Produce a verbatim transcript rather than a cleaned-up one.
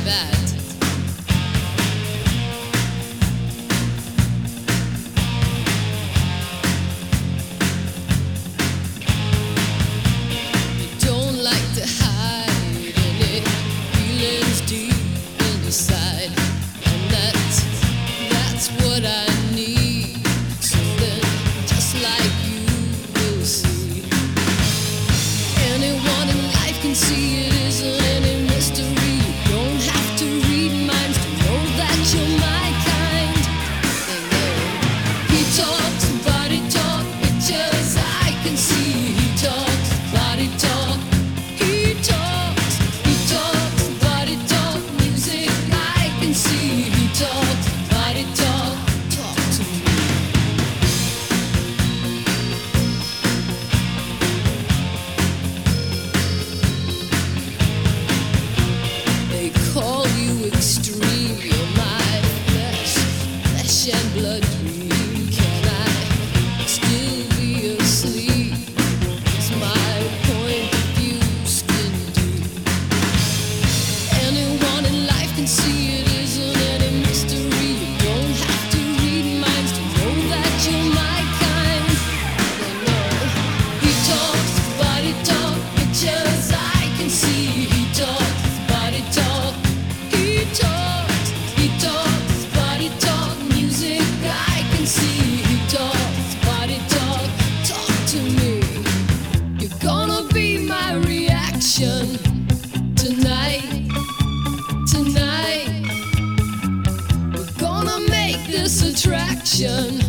bad. You don't like to hide any feelings deep inside, and that's that's what I need. Something just like you will see. Anyone in life can see it isn't any mystery. You don't have to read minds to know that you're my kind. They know. He talks, body talk, pictures I can see. He talks, body talk. He talks, he talks, body talk. Music I can see. He talks, body talk. Talk to me. They call you extreme, you're my flesh, flesh and blood dream. Can I still be asleep? Is my point diffused in deep? Anyone in life can see it isn't any mystery. You don't have to read minds to know that you're my kind. They know. He talks, body talk, pictures I can see. He talks, body talk. He talks, he talks, body talk. Music I can see. He talks, body talk. Talk to me. You're gonna be my reaction tonight, tonight. We're gonna make this attraction